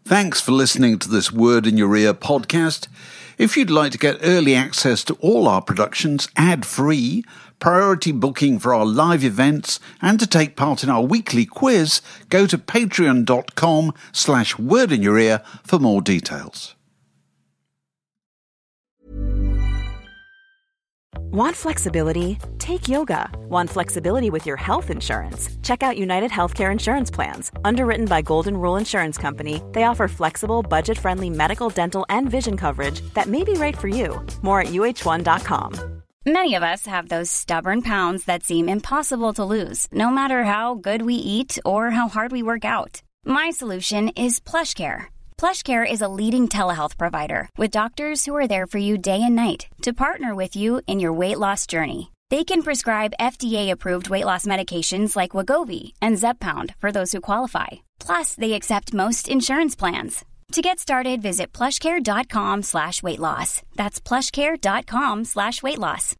Thanks for listening to this Word in Your Ear podcast. If you'd like to get early access to all our productions ad-free, priority booking for our live events, and to take part in our weekly quiz, go to patreon.com/wordinyourear for more details. Want flexibility? Take yoga. Want flexibility with your health insurance? Check out United Healthcare Insurance Plans. Underwritten by Golden Rule Insurance Company, they offer flexible, budget-friendly medical, dental, and vision coverage that may be right for you. More at uh1.com. Many of us have those stubborn pounds that seem impossible to lose, no matter how good we eat or how hard we work out. My solution is PlushCare. PlushCare is a leading telehealth provider with doctors who are there for you day and night to partner with you in your weight loss journey. They can prescribe FDA-approved weight loss medications like Wegovy and Zepbound for those who qualify. Plus, they accept most insurance plans. To get started, visit plushcare.com/weightloss. That's plushcare.com/weightloss.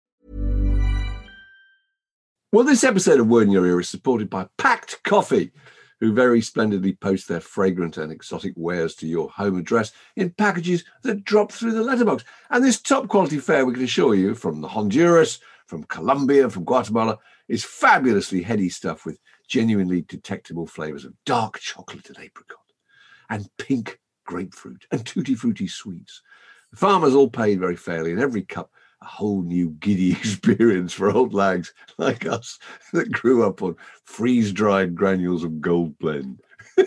Well, this episode of Word in Your Ear is supported by Packed Coffee, who very splendidly post their fragrant and exotic wares to your home address in packages that drop through the letterbox. And this top quality fare, we can assure you, from Honduras, from Colombia, from Guatemala, is fabulously heady stuff with genuinely detectable flavors of dark chocolate and apricot and pink grapefruit and tutti frutti sweets. The farmers all paid very fairly, and every cup a whole new giddy experience for old lags like us that grew up on freeze-dried granules of Gold Blend.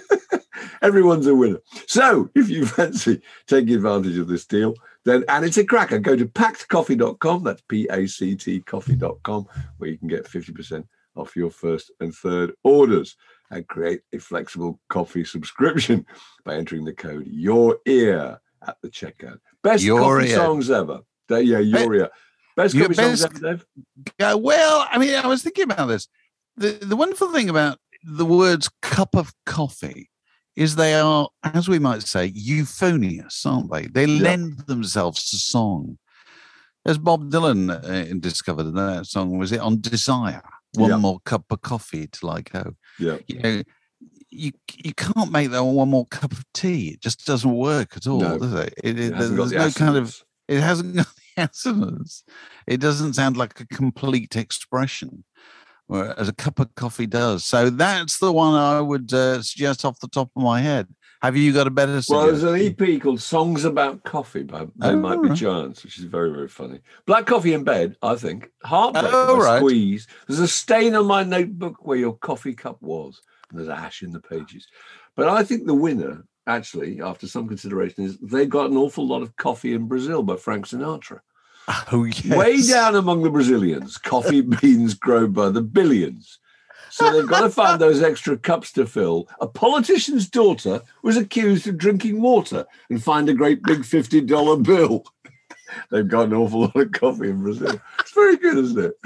Everyone's a winner. So if you fancy taking advantage of this deal, then, and it's a cracker, go to packedcoffee.com, that's P-A-C-T coffee.com, where you can get 50% off your first and third orders and create a flexible coffee subscription by entering the code Your Ear at the checkout. Best coffee songs ever. Yeah, Your Ear. Best coffee songs ever, Dave? Well, I mean, I was thinking about this. The wonderful thing about the words cup of coffee is they are, as we might say, euphonious, aren't they? They lend themselves to song. As Bob Dylan discovered in that song, was it on Desire? One more cup of coffee till I go. Yeah. You know, you can't make that one more cup of tea. It just doesn't work at all, does it? There's no kind of, it hasn't got the assonance. It doesn't sound like a complete expression, whereas a cup of coffee does. So that's the one I would suggest off the top of my head. Have you got a better suggestion? Well, there's an EP called Songs About Coffee by They Might Be Giants, which is very, very funny. Black Coffee in Bed, I think. Heartbreak by Squeeze. There's a stain on my notebook where your coffee cup was. And there's ash in the pages. But I think the winner, actually, after some consideration, is They Got an Awful Lot of Coffee in Brazil by Frank Sinatra. Oh, yes. Way down among the Brazilians, coffee beans grow by the billions. So they've got to find those extra cups to fill. A politician's daughter was accused of drinking water and find a great big $50 bill. They've got an awful lot of coffee in Brazil. It's very good, isn't it?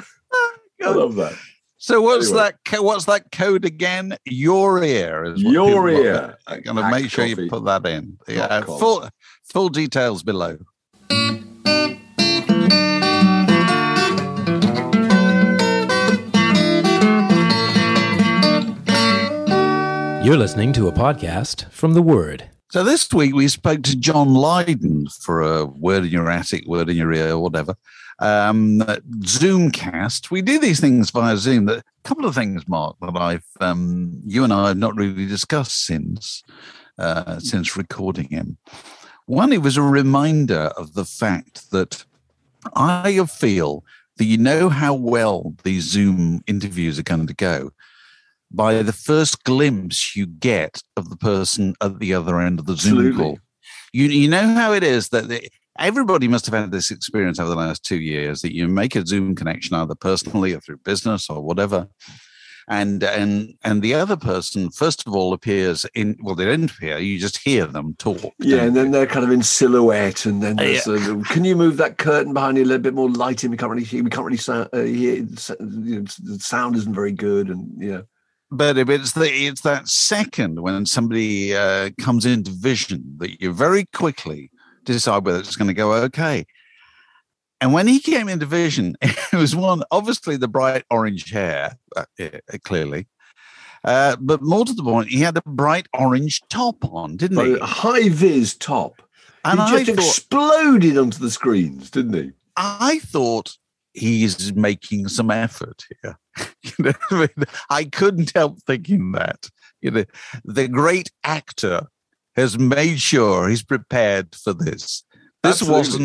I love that. So what's that code again? Your Ear is what Your Ear. I'm going to make sure you put that in. Yeah, full details below. You're listening to a podcast from The Word. So this week we spoke to John Lydon for a Word in Your Attic, Word in Your Ear, whatever, Zoomcast. We do these things via Zoom. A couple of things, Mark, that you and I have not really discussed since recording him. One, it was a reminder of the fact that I feel that you know how well these Zoom interviews are going to go by the first glimpse you get of the person at the other end of the Zoom call. You know how it is that everybody must have had this experience over the last 2 years that you make a Zoom connection either personally or through business or whatever. And the other person, first of all, appears in, well, they don't appear, you just hear them talk. Yeah, and then they're kind of in silhouette, and then there's can you move that curtain behind you a little bit more light in? We can't really hear, hear, the sound isn't very good, and But it's that second when somebody comes into vision that you very quickly decide whether it's going to go okay. And when he came into vision, it was one, obviously the bright orange hair, clearly, But more to the point, he had a bright orange top on, didn't he? A high-vis top. And he just exploded onto the screens, didn't he? I thought he's making some effort here. You know what I mean? I couldn't help thinking that. You know, the great actor has made sure he's prepared for this. This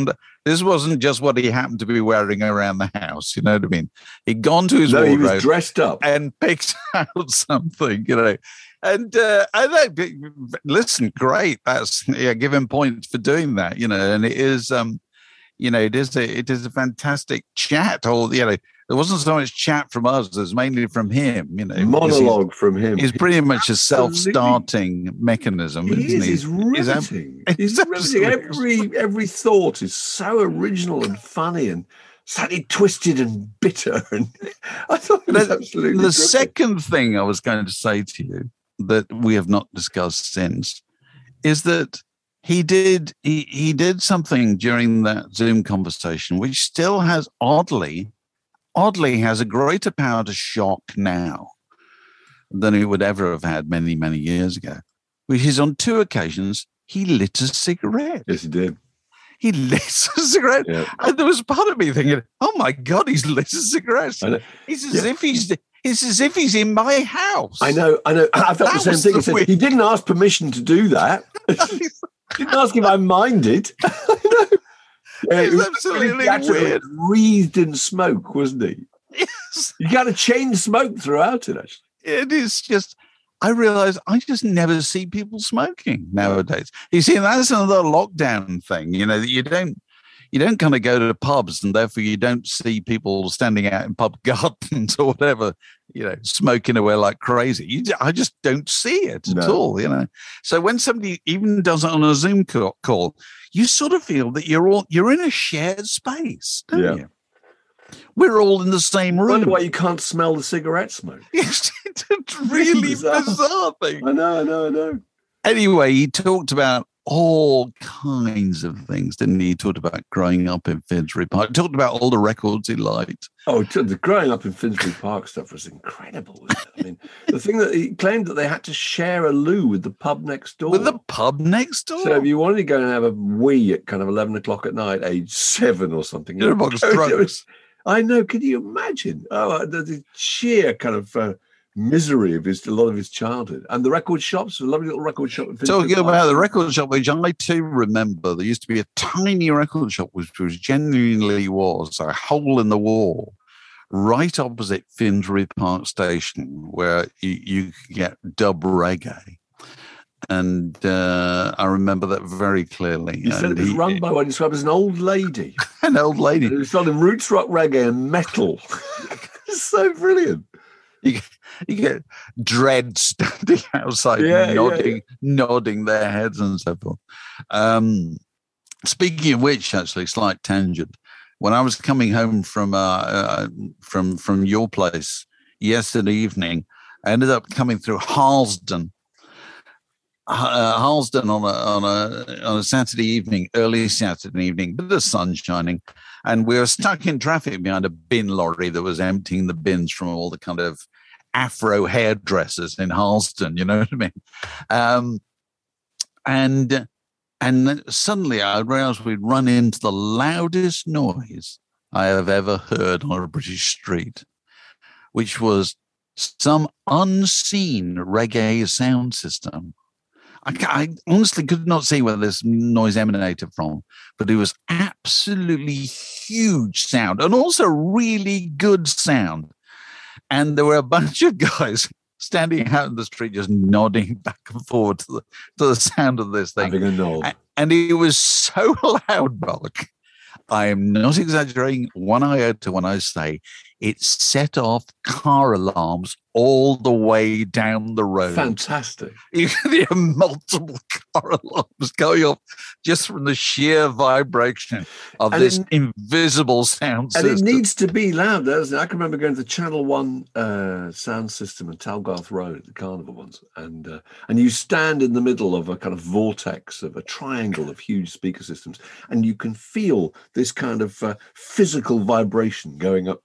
wasn't just what he happened to be wearing around the house. You know what I mean? He'd gone to his wardrobe, he was dressed up and picked out something. You know, and I think, listen, great. Give him points for doing that. You know, and it is, you know, it is a fantastic chat. Or you know, there wasn't so much chat from us; it was mainly from him. You know, monologue from him. He's pretty much a self-starting mechanism. He's riveting. He's riveting. Every thought is so original and funny and slightly twisted and bitter. And I thought it was absolutely the second thing I was going to say to you that we have not discussed since is that he did something during that Zoom conversation which still has oddly has a greater power to shock now than it would ever have had many, many years ago, which is on 2 occasions he lit a cigarette. Yes, he did. He lit a cigarette. Yeah. And there was part of me thinking, oh my God, he's lit a cigarette. It's as if he's in my house. I know. I felt the same thing. He didn't ask permission to do that. Didn't ask if I minded. I know. Yeah, it was absolutely weird. Breathed in smoke, wasn't he? Yes. You got to chain smoke throughout it, actually. It is just, I realize I just never see people smoking nowadays. You see, that's another lockdown thing, you know, that you don't kind of go to the pubs and therefore you don't see people standing out in pub gardens or whatever, you know, smoking away like crazy. I just don't see it at all, you know. So when somebody even does it on a Zoom call, you sort of feel that you're in a shared space, don't you? We're all in the same room. I wonder why you can't smell the cigarette smoke. It's a really bizarre thing. I know. Anyway, he talked about all kinds of things, didn't he? He talked about growing up in Finsbury Park. He talked about all the records he liked. Oh, the growing up in Finsbury Park stuff was incredible, wasn't it? I mean, the thing that he claimed that they had to share a loo with the pub next door. With the pub next door? So if you wanted to go and have a wee at kind of 11 o'clock at night, age 7 or something. I know. Can you imagine? Oh, the sheer kind of misery of a lot of his childhood. And the record shops, a lovely little record shop. Talking about the record shop, which I too remember, there used to be a tiny record shop, which genuinely was a hole in the wall, right opposite Finsbury Park Station, where you could get dub reggae. And I remember that very clearly. You said it was run by what you described as an old lady. An old lady. It was selling roots rock reggae and metal. It's so brilliant. You get dread standing outside, nodding their heads and so forth. Speaking of which, actually, slight tangent. When I was coming home from your place yesterday evening, I ended up coming through Harlesden on a Saturday evening, early Saturday evening, but the sun's shining, and we were stuck in traffic behind a bin lorry that was emptying the bins from all the kind of Afro hairdressers in Harlesden, you know what I mean? And then suddenly I realized we'd run into the loudest noise I have ever heard on a British street, which was some unseen reggae sound system. I honestly could not see where this noise emanated from, but it was absolutely huge sound and also really good sound. And there were a bunch of guys standing out in the street just nodding back and forward to the sound of this thing. Having a nod. And it was so loud, Mark. I am not exaggerating one iota when I say it set off car alarms all the way down the road. Fantastic. You can hear multiple car alarms going off just from the sheer vibration of this invisible sound system. And it needs to be loud, doesn't it? I can remember going to the Channel 1 sound system in Talgarth Road at the Carnival once. And you stand in the middle of a kind of vortex of a triangle of huge speaker systems, and you can feel this kind of physical vibration going up your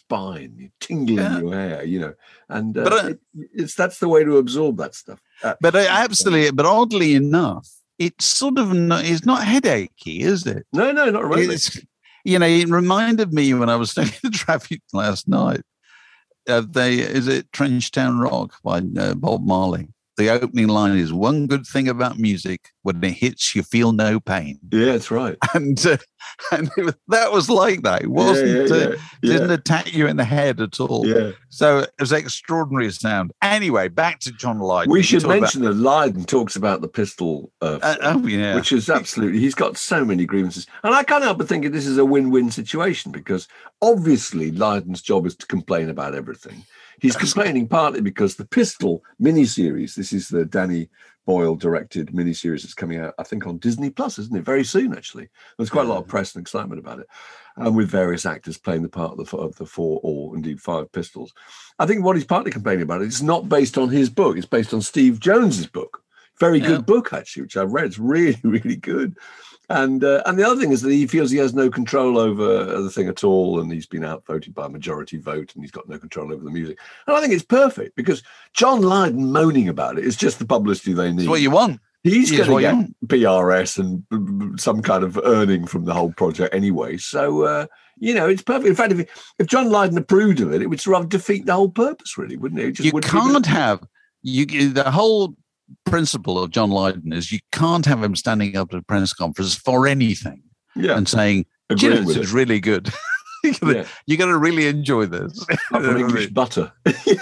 spine, tingling your hair, and But, that's the way to absorb that stuff. Absolutely. But oddly enough, it's sort of it's not headachy, is it? No, not remotely. It reminded me when I was studying the traffic last night. Is it Trenchtown Rock by Bob Marley? The opening line is, "One good thing about music, when it hits, you feel no pain." Yeah, that's right. And that was like that. It wasn't, didn't attack you in the head at all. Yeah. So it was extraordinary sound. Anyway, back to John Lydon. We should mention that Lydon talks about the pistol, which is absolutely, he's got so many grievances. And I can't help but thinking this is a win-win situation, because obviously Lydon's job is to complain about everything. He's complaining partly because the Pistol miniseries, this is the Danny Boyle directed miniseries that's coming out, I think, on Disney Plus, isn't it? Very soon, actually. There's quite a lot of press and excitement about it, and with various actors playing the part of the 4 or indeed 5 Pistols. I think what he's partly complaining about, it's not based on his book. It's based on Steve Jones's book. Very good book, actually, which I've read. It's really, really good. And the other thing is that he feels he has no control over the thing at all, and he's been outvoted by a majority vote, and he's got no control over the music. And I think it's perfect, because John Lydon moaning about it is just the publicity they need. It's what you want. He's going to get PRS and some kind of earning from the whole project anyway. So, it's perfect. In fact, if John Lydon approved of it, it would sort of defeat the whole purpose, really, wouldn't it? You can't have the whole principle of John Lydon is you can't have him standing up at a press conference for anything and saying, this is really good. You got to really enjoy this. Apart from English butter.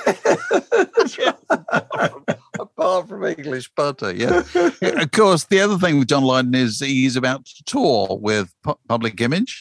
Apart from English butter, yeah. Of course, the other thing with John Lydon is he's about to tour with Public Image.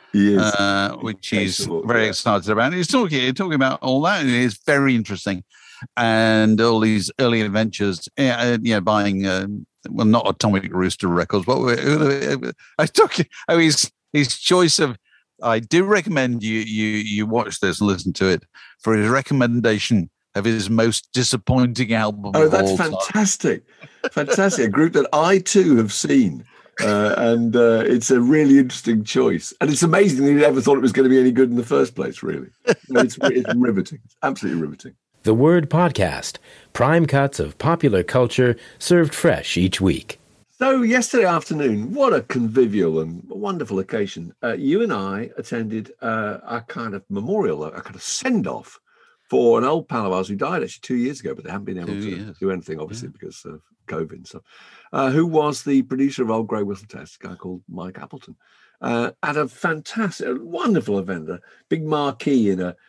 Which he's very excited about. He's talking about all that, and it's very interesting. And all these early adventures, buying, not Atomic Rooster Records, but I was talking, his choice of, I do recommend you watch this and listen to it, for his recommendation of his most disappointing album. Oh, that's fantastic. Fantastic. A group that I too have seen. And it's a really interesting choice. And it's amazing that he never thought it was going to be any good in the first place, really. It's riveting. It's absolutely riveting. The Word Podcast, prime cuts of popular culture served fresh each week. So yesterday afternoon, what a convivial and wonderful occasion. You and I attended a kind of memorial, a kind of send-off for an old pal of ours who died actually 2 years ago, but they haven't been able to do anything, obviously, because of COVID and stuff, who was the producer of Old Grey Whistle Test, a guy called Mike Appleton, at a fantastic, wonderful event, a big marquee in a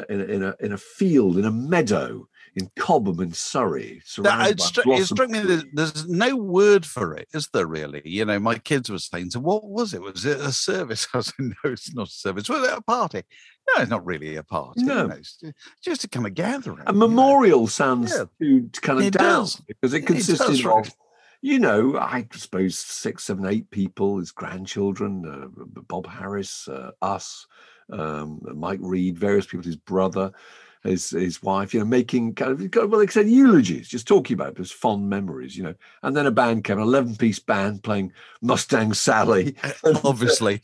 field, in a meadow in Cobham in Surrey. It struck me that there's no word for it, is there really? My kids were saying, so what was it? Was it a service? I was saying, no, it's not a service. Was it a party? No, it's not really a party. No. It's just a kind of gathering. A memorial sounds too kind of down, because it consisted of, I suppose 6, 7, 8 people, his grandchildren, Bob Harris, us, Mike Reed, various people, his brother, his wife, making kind of, well, they said eulogies, just talking about those fond memories, and then a band came, an 11-piece band playing Mustang Sally. Obviously.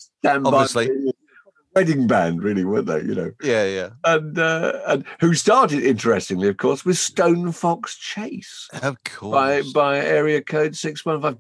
Wedding band, really, weren't they? Yeah. And who started, interestingly, of course, with Stone Fox Chase. Of course. By area code 615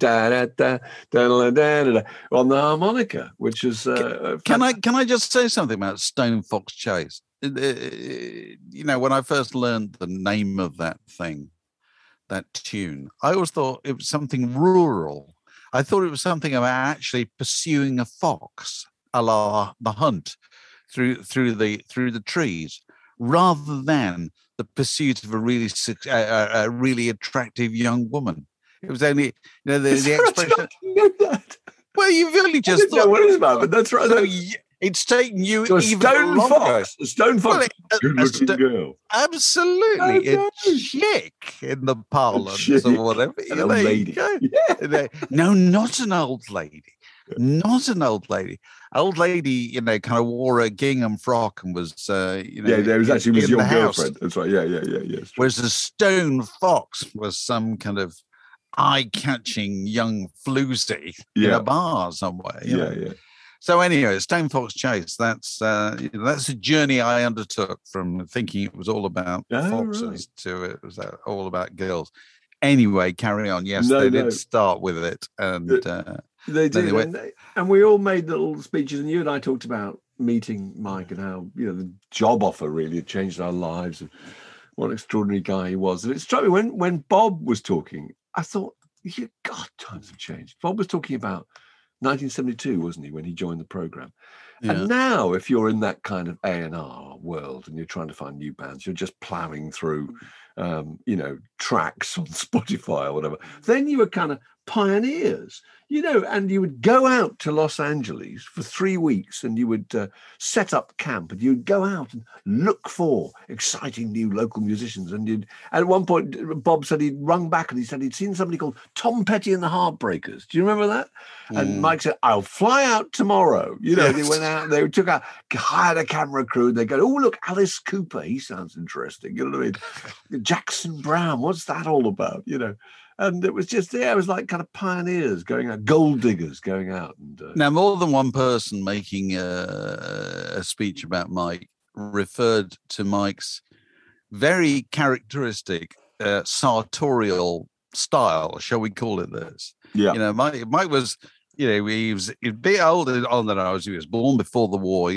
on the harmonica, which is. Can I just say something about Stone Fox Chase? When I first learned the name of that thing, that tune, I always thought it was something rural. I thought it was something about actually pursuing a fox, a la The Hunt, through the trees, rather than the pursuit of a really attractive young woman. It was only the expression. Well, you've only just thought what it's about, but that's right. So it's taken you so even Stone longer. Fox, a Stone Fox, good-looking girl. Absolutely, a chick in the parlance or whatever. An old lady. Yeah. No, not an old lady. Not an old lady. Old lady, kind of wore a gingham frock and was, there was your girlfriend. That's right. Yeah. Whereas the Stone Fox was some kind of eye-catching young floozy in a bar somewhere. Yeah. So anyway, Stone Fox Chase. That's a journey I undertook from thinking it was all about foxes to it was all about girls. Anyway, carry on. Yes, they did start with it, and they did. And we all made little speeches, and you and I talked about meeting Mike and how the job offer really had changed our lives, and what an extraordinary guy he was. And it struck me when Bob was talking, I thought, God, times have changed. Bob was talking about 1972, wasn't he, when he joined the program? Yeah. And now, if you're in that kind of A&R world and you're trying to find new bands, you're just plowing through, tracks on Spotify or whatever. Then you were kind of pioneers, and you would go out to Los Angeles for 3 weeks, and you would set up camp, and you'd go out and look for exciting new local musicians. And at one point, Bob said he'd rung back and he said he'd seen somebody called Tom Petty and the Heartbreakers. Do you remember that? And Mike said, "I'll fly out tomorrow." They went out, they hired a camera crew, and they go, "Oh, look, Alice Cooper, he sounds interesting." You know what I mean? Jackson Browne, what's that all about? And it was just, it was like kind of pioneers going out, gold diggers going out. And now, more than one person making a speech about Mike referred to Mike's very characteristic sartorial style, shall we call it this? Yeah. Mike was, he was a bit older than I was. He was born before the war,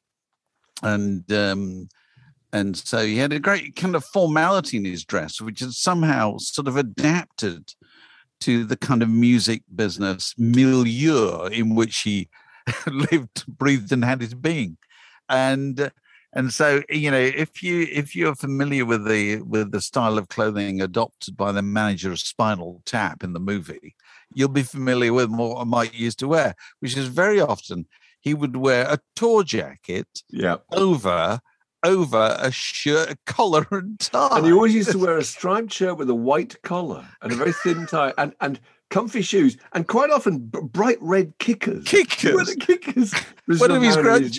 and so he had a great kind of formality in his dress, which is somehow sort of adapted to the kind of music business milieu in which he lived, breathed, and had his being. And so, if you're familiar with the style of clothing adopted by the manager of Spinal Tap in the movie, you'll be familiar with what Mike used to wear, which is very often he would wear a tour jacket over a shirt, a collar and tie. And he always used to wear a striped shirt with a white collar and a very thin tie and comfy shoes, and quite often bright red kickers. Kickers. One of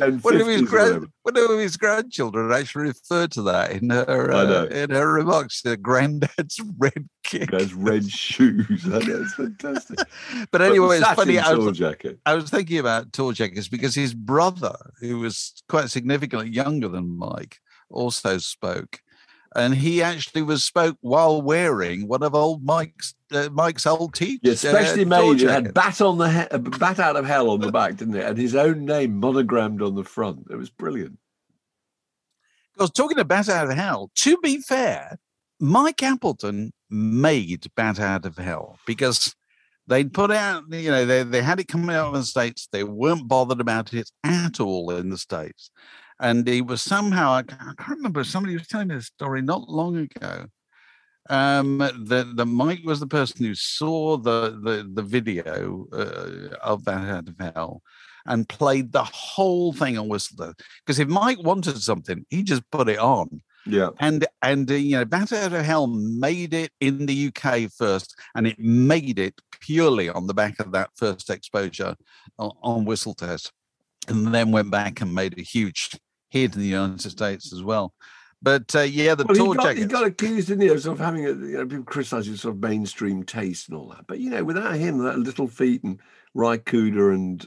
his grandchildren actually referred to that in her remarks. Granddad's red kick. Granddad's red shoes. I know, it's fantastic. But anyway, it's funny. I was thinking about tour jackets because his brother, who was quite significantly younger than Mike, also spoke. And he actually spoke while wearing one of old Mike's old teachers. Yeah, especially made. It had bat out of hell on the back, didn't it? And his own name monogrammed on the front. It was brilliant. I was talking to Bat Out of Hell. To be fair, Mike Appleton made Bat Out of Hell because they'd put out, they had it coming out in the States. They weren't bothered about it at all in the States. And he was somehow, I can't remember, somebody was telling me this story not long ago, that Mike was the person who saw the video of Bat Out of Hell and played the whole thing on whistle. Because if Mike wanted something, he just put it on. Yeah. And Bat Out of Hell made it in the UK first, and it made it purely on the back of that first exposure on Whistle Test, and then went back and made a huge hit in the United States as well. But tour jacket. He got accused, didn't he, of sort of having people criticizing sort of mainstream taste and all that. But without him, that Little Feat and Ry Cooder and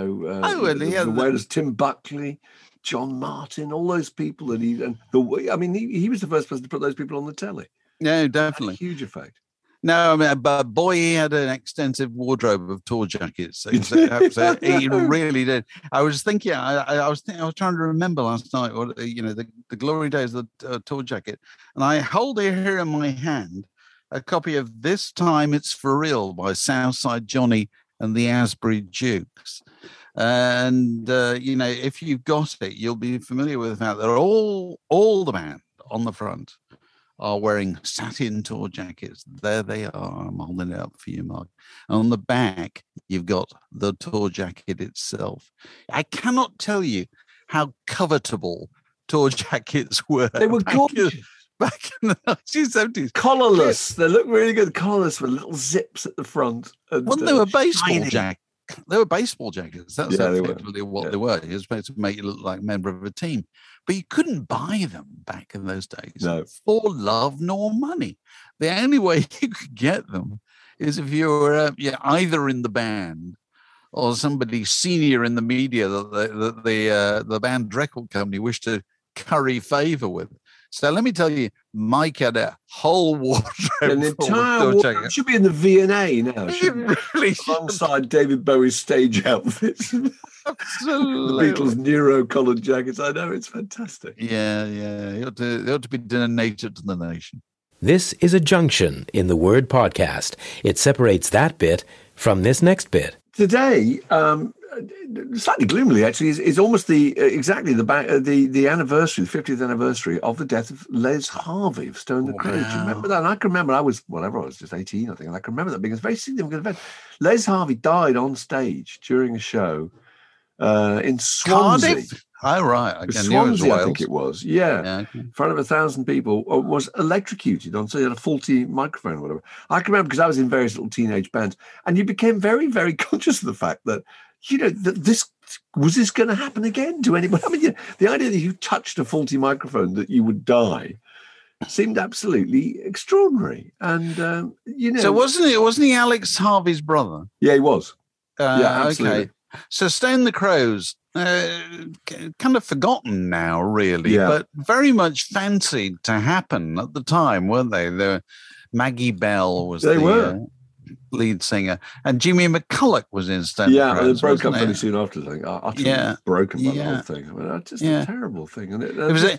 whereas Tim Buckley, John Martin, all those people that he was the first person to put those people on the telly. No, definitely. Huge effect. No, but boy, he had an extensive wardrobe of tour jackets. So he really did. I was thinking, I was trying to remember last night what the glory days of the tour jacket, and I hold here in my hand a copy of "This Time It's For Real" by Southside Johnny and the Asbury Jukes. And if you've got it, you'll be familiar with the fact that all the band on the front are wearing satin tour jackets. There they are. I'm holding it up for you, Mark. And on the back, you've got the tour jacket itself. I cannot tell you how covetable tour jackets were. They were gorgeous. Back in the 1970s. Collarless. They look really good. Collarless with little zips at the front. And, they were baseball jackets. They were baseball jackets. That's effectively what they were. It was supposed to make you look like a member of a team. But you couldn't buy them back in those days for love nor money. The only way you could get them is if you were either in the band or somebody senior in the media that the band record company wished to curry favor with. So let me tell you, Mike had a whole wardrobe. An entire wardrobe. Should be in the V&A now. It really alongside David Bowie's stage outfits. Absolutely. The Beatles' Neuro-collared jackets. I know, it's fantastic. Yeah. They ought to be donated to the nation. This is a junction in the word podcast. It separates that bit from this next bit. Today, slightly gloomily actually, is almost exactly the anniversary, the 50th anniversary of the death of Les Harvey of Stone the Crows. Do you remember that? And I can remember I was just 18, I think, and I can remember that being a very significant event. Les Harvey died on stage during a show in Swansea. Cardiff? Oh, right. Swansea, I think it was. Yeah. Okay. In front of 1,000 people, was electrocuted on, so he had a faulty microphone or whatever. I can remember because I was in various little teenage bands, and you became very, very conscious of the fact that, that was this going to happen again to anybody? I mean, the idea that you touched a faulty microphone, that you would die, seemed absolutely extraordinary. And, So wasn't he Alex Harvey's brother? Yeah, he was. Yeah, absolutely. Okay. So Stone the Crows, kind of forgotten now, really, but very much fancied to happen at the time, weren't they? Maggie Bell was the lead singer, and Jimmy McCulloch was in Stone the Crows. Yeah, they broke up pretty soon after, I think. Utterly broken by the whole thing. I mean, just a terrible thing. And it was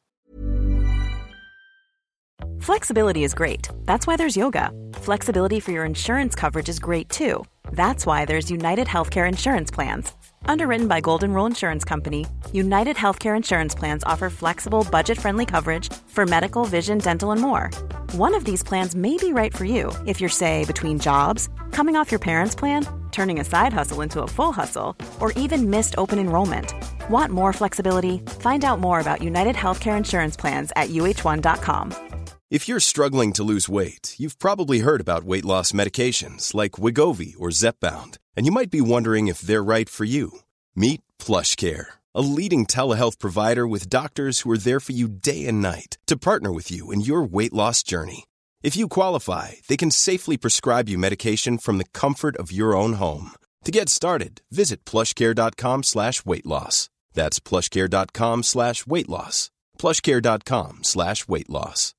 Flexibility is great. That's why there's yoga. Flexibility for your insurance coverage is great too. That's why there's United Healthcare Insurance Plans. Underwritten by Golden Rule Insurance Company, United Healthcare Insurance Plans offer flexible, budget-friendly coverage for medical, vision, dental, and more. One of these plans may be right for you if you're, say, between jobs, coming off your parents' plan, turning a side hustle into a full hustle, or even missed open enrollment. Want more flexibility? Find out more about United Healthcare Insurance Plans at uh1.com. If you're struggling to lose weight, you've probably heard about weight loss medications like Wegovy or Zepbound, and you might be wondering if they're right for you. Meet PlushCare, a leading telehealth provider with doctors who are there for you day and night to partner with you in your weight loss journey. If you qualify, they can safely prescribe you medication from the comfort of your own home. To get started, visit plushcare.com/weightloss. That's plushcare.com/weightloss. plushcare.com/weightloss.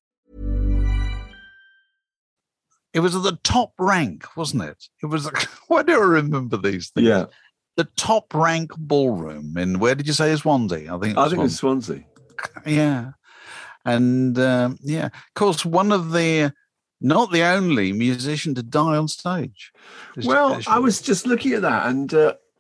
It was at the top rank, wasn't it? It was like, why do I remember these things? Yeah. The top rank ballroom in, where did you say, Swansea? I think it's Swansea. Yeah. And of course, one of the, not the only musician to die on stage. I was just looking at that, and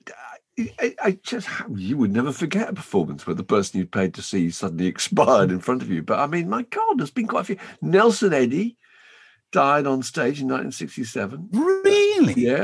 you would never forget a performance where the person you'd paid to see suddenly expired in front of you. But I mean, my God, there's been quite a few. Nelson Eddy died on stage in 1967. Really? Yeah.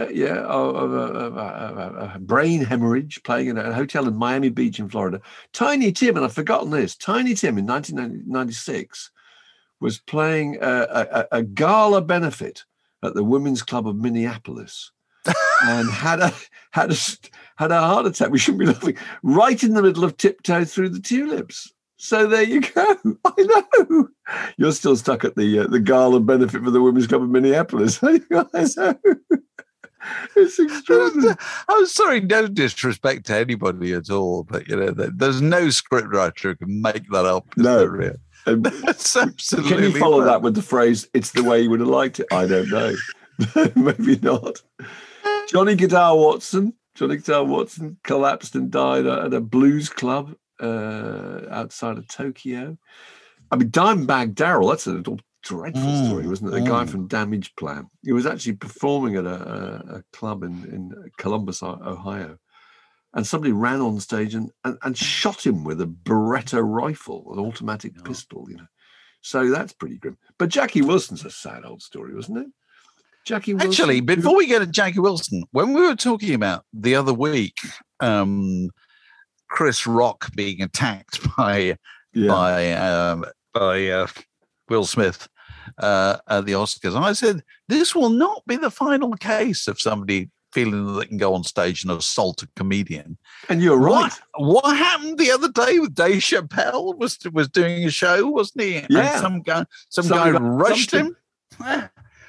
A brain hemorrhage, playing in a hotel in Miami Beach in Florida. Tiny Tim, and I've forgotten this, Tiny Tim in 1996 was playing a gala benefit at the Women's Club of Minneapolis and had a heart attack. We shouldn't be laughing. Right in the middle of Tiptoe Through the Tulips. So there you go. I know. You're still stuck at the gala benefit for the Women's Club of Minneapolis. It's extraordinary. I'm sorry, no disrespect to anybody at all, but there's no scriptwriter who can make that up. No. That's absolutely. Can you follow that with the phrase, "It's the way you would have liked it"? I don't know. Maybe not. Johnny Guitar Watson collapsed and died at a blues club outside of Tokyo. I mean, Dimebag Darrell, that's a dreadful story, wasn't it? The guy from Damage Plan. He was actually performing at a club in Columbus, Ohio, and somebody ran on stage and shot him with a Beretta rifle, an automatic pistol, So that's pretty grim. But Jackie Wilson's a sad old story, wasn't it? Jackie Wilson. Actually, before we get to Jackie Wilson, when we were talking about the other week, Chris Rock being attacked by Will Smith at the Oscars, I said, this will not be the final case of somebody feeling that they can go on stage and assault a comedian. And you're right. What happened the other day with Dave Chappelle? Was doing a show, wasn't he? Yeah. And some guy rushed him.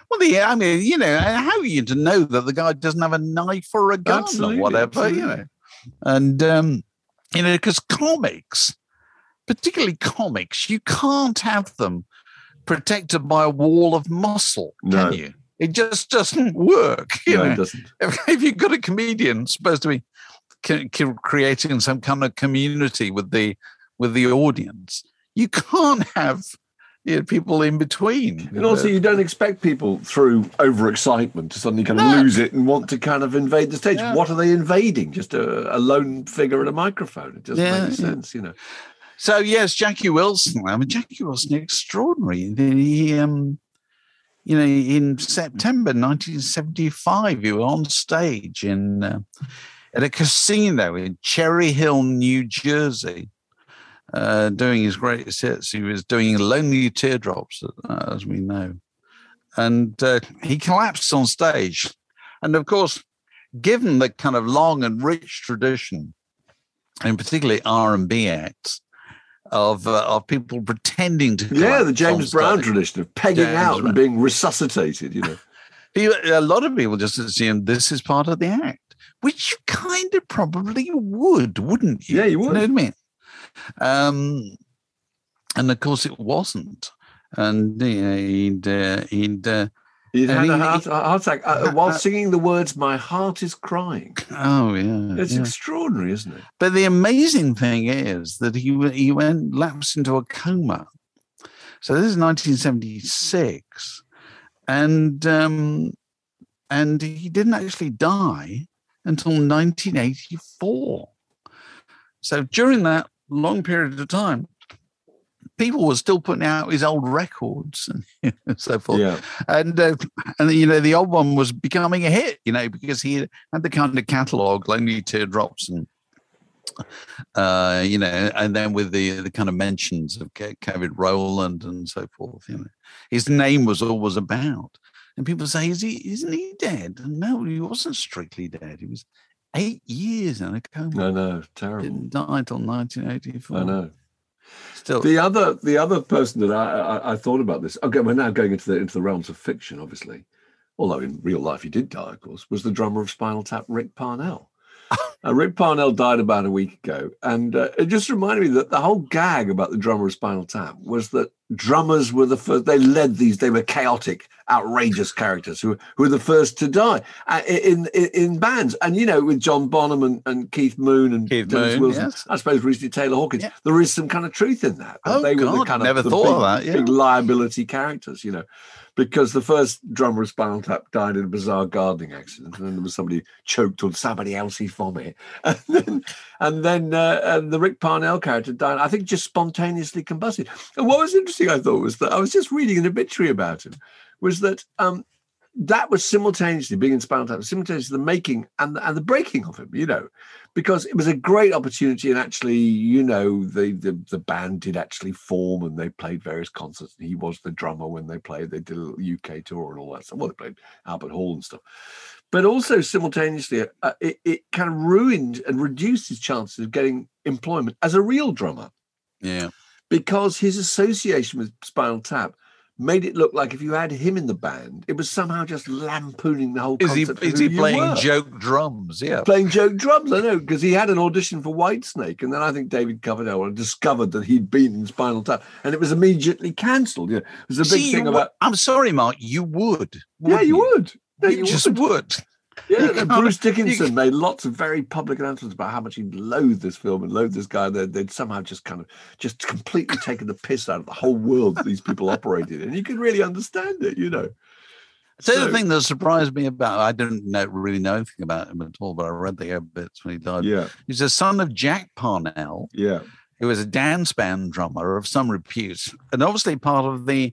Well, I mean, you know, how are you to know that the guy doesn't have a knife or a gun or whatever, you know? And, you know, because comics, particularly comics, you can't have them protected by a wall of muscle, can you? It just doesn't work. You know? It doesn't. If you've got a comedian supposed to be creating some kind of community with the audience, you can't have people in between. And also, you don't expect people through overexcitement to suddenly kind of lose it and want to kind of invade the stage. Yeah. What are they invading? Just a lone figure at a microphone. It doesn't make sense, you know. So, yes, Jackie Wilson. I mean, Jackie Wilson, extraordinary. He, you know, in September 1975, he was on stage at a casino in Cherry Hill, New Jersey, doing his greatest hits. He was doing Lonely Teardrops, as we know. And he collapsed on stage. And, of course, given the kind of long and rich tradition, and particularly R&B acts, of people pretending to the James Brown tradition of pegging out and being resuscitated, you know. A lot of people just assume this is part of the act, which you kind of probably would, wouldn't you? Yeah, you would. You know what I mean? And of course it wasn't. And he'd had a heart attack while singing the words, "My heart is crying." Oh, yeah. It's extraordinary, isn't it? But the amazing thing is that he lapsed into a coma. So this is 1976. And he didn't actually die until 1984. So during that long period of time, people were still putting out his old records and so forth. Yeah. And you know, the old one was becoming a hit, you know, because he had the kind of catalogue, Lonely Teardrops, and you know, and then with the kind of mentions of Kevin Rowland and so forth, you know, his name was always about. And people say, isn't he dead? And no, he wasn't strictly dead. He was 8 years in a coma. I know, terrible. Didn't die until 1984. I know. Still, the other person that I thought about this. Okay, we're now going into the realms of fiction, obviously. Although in real life he did die, of course. Was the drummer of Spinal Tap, Rick Parnell? Rick Parnell died about a week ago, and it just reminded me that the whole gag about the drummer of Spinal Tap was that drummers were the first. They led these. They were chaotic, outrageous characters who were the first to die in bands. And you know, with John Bonham and Keith Moon and Dennis Wilson, yes. I suppose recently Taylor Hawkins. Yeah. There is some kind of truth in that. They were the kind of big liability characters, you know. Because the first drummer of Spinal Tap died in a bizarre gardening accident, and then there was somebody choked on somebody else's vomit, and then the Rick Parnell character died, I think, just spontaneously combusted. And what was interesting, I thought, was that I was just reading an obituary about him, was that that was simultaneously, being in Spinal Tap, simultaneously the making and the breaking of him, you know, because it was a great opportunity. And actually, you know, the band did actually form and they played various concerts. And he was the drummer when they played. They did a UK tour and all that stuff. Well, they played Albert Hall and stuff. But also simultaneously, it kind of ruined and reduced his chances of getting employment as a real drummer. Yeah. Because his association with Spinal Tap made it look like if you had him in the band, it was somehow just lampooning the whole concept. Is he playing joke drums? Yeah. Playing joke drums, I know, because he had an audition for Whitesnake, and then I think David Coverdale discovered that he'd been in Spinal Tap, and it was immediately cancelled. Yeah. It was a big thing about... I'm sorry, Mark, you would. Yeah, you would. No, you just would. Yeah, Bruce Dickinson made lots of very public announcements about how much he loathed this film and loathed this guy. They'd somehow just completely taken the piss out of the whole world that these people operated in. And you could really understand it, you know. So the thing that surprised me about, I didn't really know anything about him at all, but I read the obits when he died. Yeah. He's the son of Jack Parnell. Yeah. Who was a dance band drummer of some repute, and obviously part of the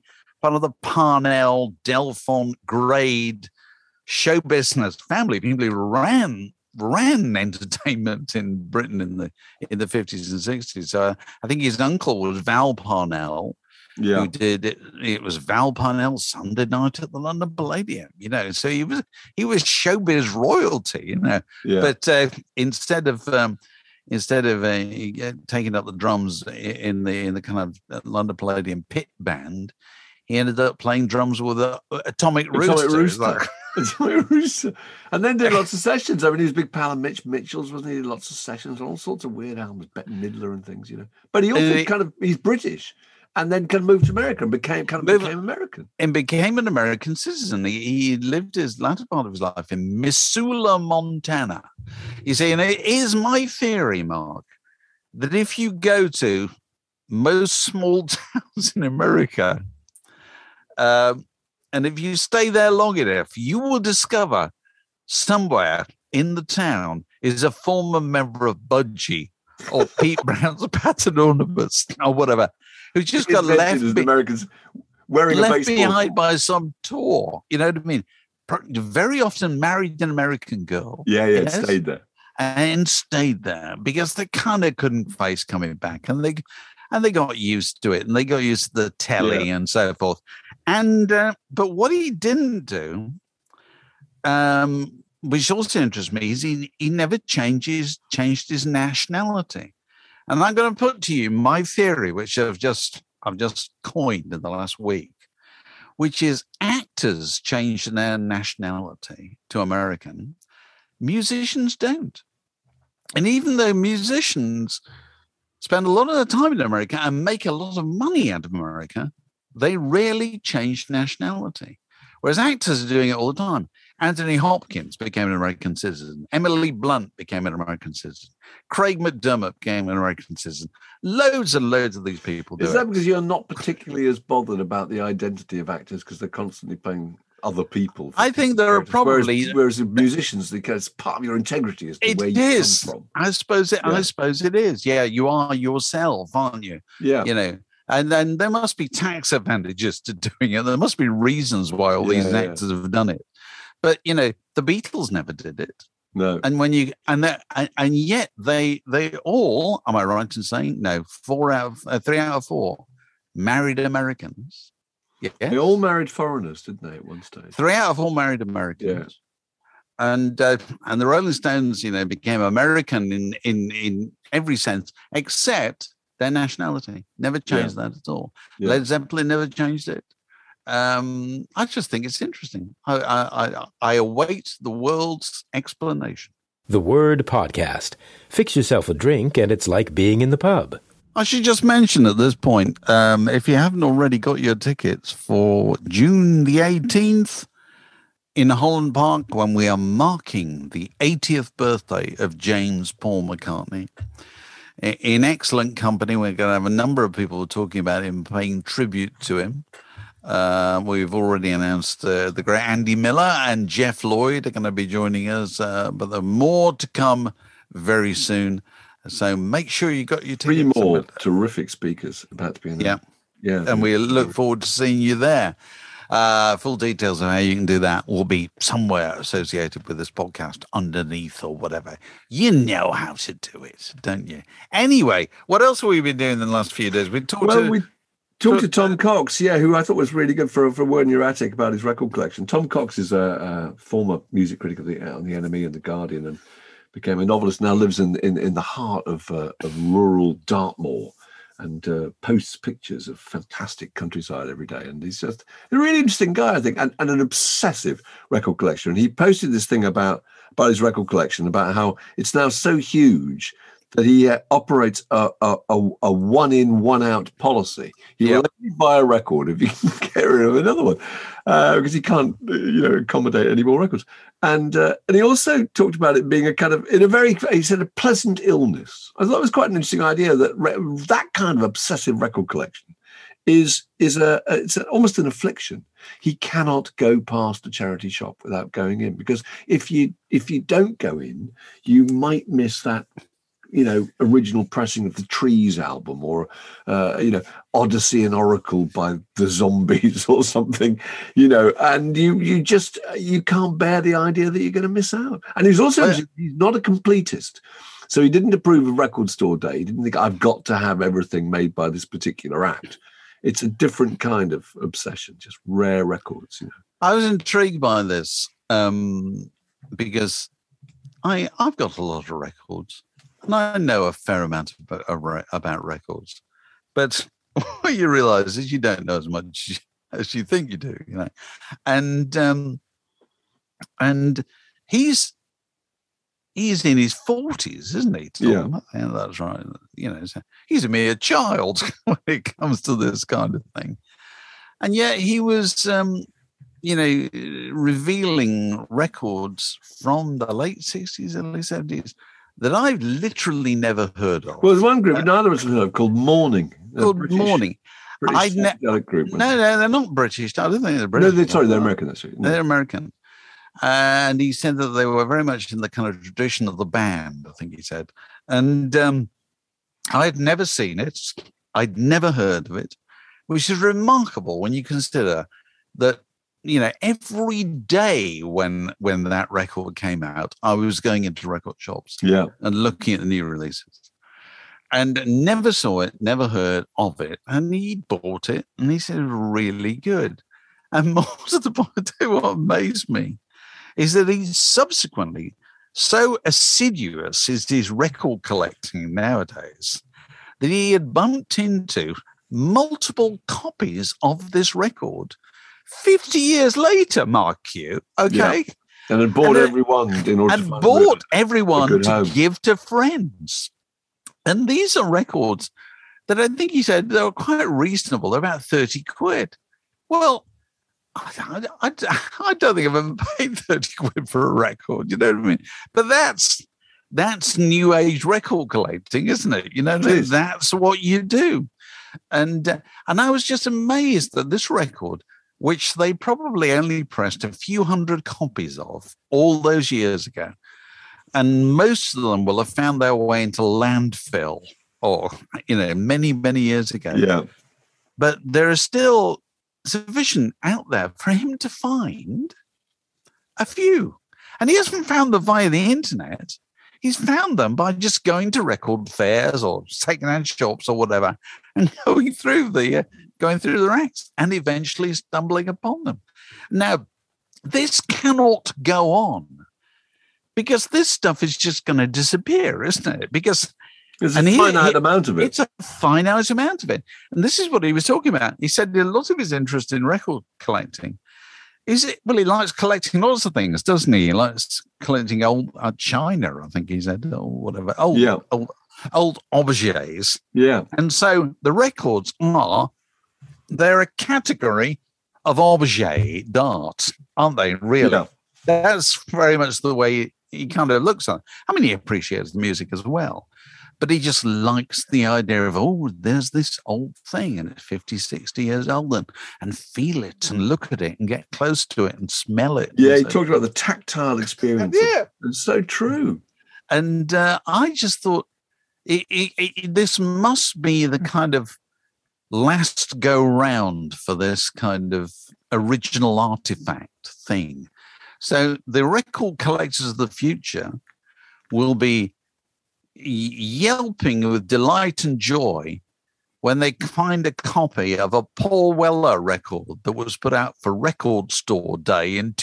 Parnell, Delfont grade show business family. People who ran entertainment in Britain in the 50s and 60s. So I think his uncle was Val Parnell, who did it. It was Val Parnell's Sunday night at the London Palladium, you know. So he was showbiz royalty, you know. Yeah. But instead of taking up the drums in the kind of London Palladium pit band, he ended up playing drums with Atomic Rooster. Atomic Rooster. And then did lots of sessions. I mean, he was a big pal of Mitch Mitchell's, wasn't he? He did lots of sessions, all sorts of weird albums, Bette Midler and things, But he also he's British. And then kind of moved to America and became American. And became an American citizen. He lived his latter part of his life in Missoula, Montana. You see, and it is my theory, Mark, that if you go to most small towns in America, and if you stay there long enough, you will discover somewhere in the town is a former member of Budgie or Pete Brown's Pattern Ornaments or whatever, who just got left Americans wearing left behind by some tour. You know what I mean? Very often married an American girl. Yeah, yes, stayed there. And stayed there because they kind of couldn't face coming back. And they got used to it. And they got used to the telly and so forth. And but what he didn't do, which also interests me, is he never changed his nationality. And I'm going to put to you my theory, which I've just coined in the last week, which is actors change their nationality to American, musicians don't. And even though musicians spend a lot of their time in America and make a lot of money out of America, they rarely change nationality. Whereas actors are doing it all the time. Anthony Hopkins became an American citizen. Emily Blunt became an American citizen. Craig McDermott became an American citizen. Loads and loads of these people do it. Is that because you're not particularly as bothered about the identity of actors because they're constantly playing other people? I think there are probably... Whereas musicians, it's part of your integrity as to where you come from. I suppose it is. Yeah, you are yourself, aren't you? Yeah. And then there must be tax advantages to doing it. There must be reasons why all these actors have done it. But the Beatles never did it. No. And when and yet they all, am I right in saying, no, 3 out of 4 married Americans. Yes. They all married foreigners, didn't they, at one stage? 3 out of 4 married Americans. Yeah. And the Rolling Stones, became American in every sense, except their nationality. Never changed that at all. Yeah. Led Zeppelin never changed it. I just think it's interesting. I await the world's explanation. The Word Podcast. Fix yourself a drink and it's like being in the pub. I should just mention at this point, if you haven't already got your tickets for June the 18th in Holland Park, when we are marking the 80th birthday of James Paul McCartney, in excellent company. We're going to have a number of people talking about him, paying tribute to him. We've already announced the great Andy Miller and Jeff Lloyd are going to be joining us, but there are more to come very soon. So make sure you got your tickets. 3 more terrific speakers about to be in there. Yeah. And we look forward to seeing you there. Full details of how you can do that will be somewhere associated with this podcast underneath or whatever. You know how to do it, don't you? Anyway, what else have we been doing in the last few days? We talked to Tom Cox, who I thought was really good for a word in your attic about his record collection. Tom Cox is a former music critic on the NME and the Guardian, and became a novelist. Now lives in the heart of rural Dartmoor, and posts pictures of fantastic countryside every day. And he's just a really interesting guy, I think, and an obsessive record collection. And he posted this thing about his record collection, about how it's now so huge that he operates a 1-in, 1-out policy. He will only buy a record if he can get rid of another one, because he can't, accommodate any more records. And he also talked about it being a kind of, he said, a pleasant illness. I thought it was quite an interesting idea that that kind of obsessive record collection is almost an affliction. He cannot go past a charity shop without going in, because if you don't go in, you might miss that original pressing of the Trees album, or, Odyssey and Oracle by the Zombies or something, and you can't bear the idea that you're going to miss out. And he's also, he's not a completist. So he didn't approve of Record Store Day. He didn't think I've got to have everything made by this particular act. It's a different kind of obsession, just rare records, I was intrigued by this because I've got a lot of records. And I know a fair amount about records, but what you realise is you don't know as much as you think you do, and he's in his 40s, isn't he, Tom? Yeah, that's right. So he's a mere child when it comes to this kind of thing. And yet he was, revealing records from the late 60s, early 70s that I've literally never heard of. Well, there's one group neither of us have heard of called Morning. Morning. British group. No, they're not British. I don't think they're British. No, they're American. That's right. They're American. And he said that they were very much in the kind of tradition of the band, I think he said. And I'd never seen it. I'd never heard of it, which is remarkable when you consider that, every day when that record came out, I was going into record shops and looking at the new releases. And never saw it, never heard of it. And he bought it, and he said it was really good. And more to the point, what amazed me is that he's subsequently so assiduous is his record collecting nowadays that he had bumped into multiple copies of this record 50 years later, mark you, okay? Yeah. And had bought everyone in order to bought everyone to give to friends. And these are records that I think he said they were quite reasonable. They're about 30 quid. Well, I don't think I've ever paid 30 quid for a record, you know what I mean? But that's new age record collecting, isn't it? That's what you do. And I was just amazed that this record, which they probably only pressed a few hundred copies of all those years ago, and most of them will have found their way into landfill or, many, many years ago. Yeah. But there are still sufficient out there for him to find a few. And he hasn't found them via the internet. He's found them by just going to record fairs or secondhand shops or whatever and going through the racks and eventually stumbling upon them. Now, this cannot go on because this stuff is just going to disappear, isn't it? Because there's a finite amount of it. It's a finite amount of it. And this is what he was talking about. He said a lot of his interest in record collecting he likes collecting lots of things, doesn't he? He likes collecting old china, I think he said, or whatever. Old objets. Yeah. And so the records they're a category of objet d'art, aren't they, really? Yeah. That's very much the way he kind of looks at it. I mean, he appreciates the music as well. But he just likes the idea of, there's this old thing and it's 50, 60 years old and feel it and look at it and get close to it and smell it. Yeah, he talked about the tactile experience. Yeah. It's so true. And I just thought this must be the kind of last go round for this kind of original artifact thing. So the record collectors of the future will be yelping with delight and joy when they find a copy of a Paul Weller record that was put out for Record Store Day in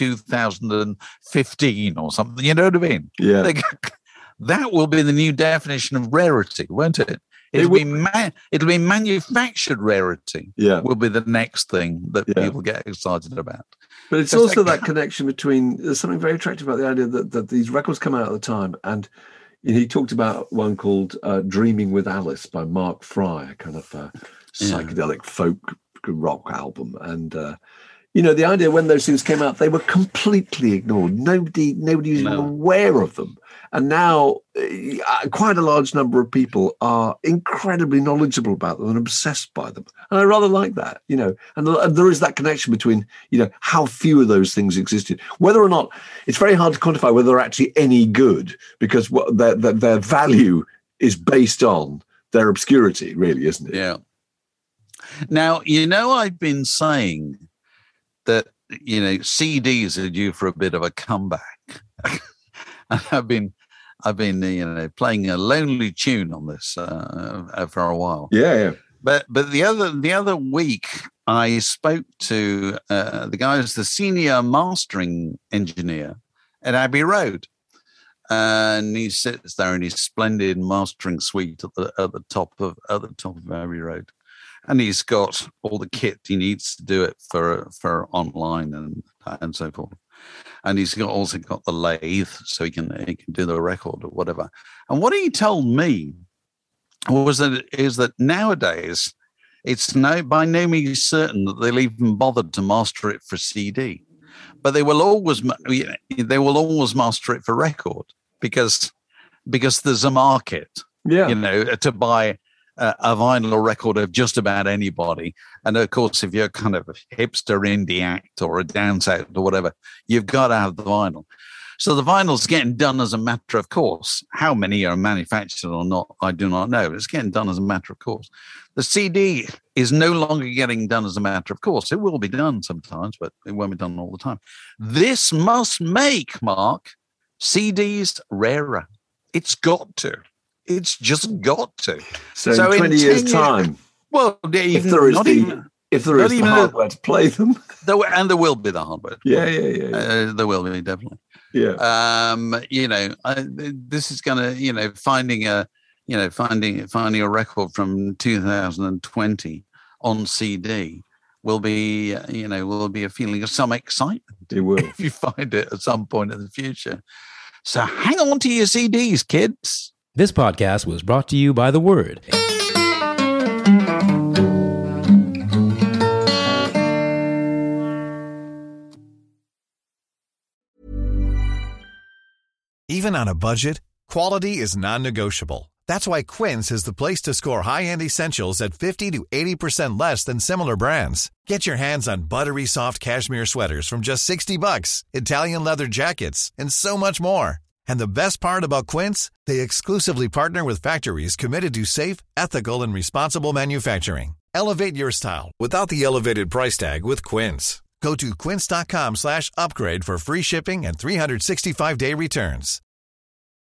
2015 or something. You know what I mean? Yeah. That will be the new definition of rarity, won't it? It'll be manufactured rarity. Yeah, will be the next thing that people get excited about. But it's also that connection between. There's something very attractive about the idea that these records come out at the time, and he talked about one called "Dreaming with Alice" by Mark Fry, a kind of psychedelic folk rock album, and the idea when those things came out, they were completely ignored. Nobody was even aware of them. And now quite a large number of people are incredibly knowledgeable about them and obsessed by them. And I rather like that, and there is that connection between, how few of those things existed. Whether or not, it's very hard to quantify whether they're actually any good because their value is based on their obscurity, really, isn't it? Yeah. Now, I've been saying that, CDs are due for a bit of a comeback. I've been playing a lonely tune on this for a while. Yeah. But the other week I spoke to the guy who's the senior mastering engineer at Abbey Road, and he sits there in his splendid mastering suite at the top of Abbey Road, and he's got all the kit he needs to do it for online and so forth. And he's also got the lathe, so he can do the record or whatever. And what he told me is that nowadays it's by no means certain that they'll even bother to master it for CD, but they will always master it for record because there's a market, to buy a vinyl record of just about anybody. And of course, if you're kind of a hipster indie act or a dance act or whatever, you've got to have the vinyl. So the vinyl's getting done as a matter of course. How many are manufactured or not, I do not know. It's getting done as a matter of course. The CD is no longer getting done as a matter of course. It will be done sometimes, but it won't be done all the time. This must make, Mark, CDs rarer. It's got to. It's just got to. So in 20 years' time, well, if there is the hardware to play them, there will be the hardware. Yeah. There will be, definitely. Yeah. This is going to, finding a record from 2020 on CD will be a feeling of some excitement. It will. If you find it at some point in the future. So hang on to your CDs, kids. This podcast was brought to you by The Word. Even on a budget, quality is non-negotiable. That's why Quince is the place to score high-end essentials at 50 to 80% less than similar brands. Get your hands on buttery soft cashmere sweaters from just $60, Italian leather jackets, and so much more. And the best part about Quince, they exclusively partner with factories committed to safe, ethical, and responsible manufacturing. Elevate your style without the elevated price tag with Quince. Go to quince.com/upgrade for free shipping and 365-day returns.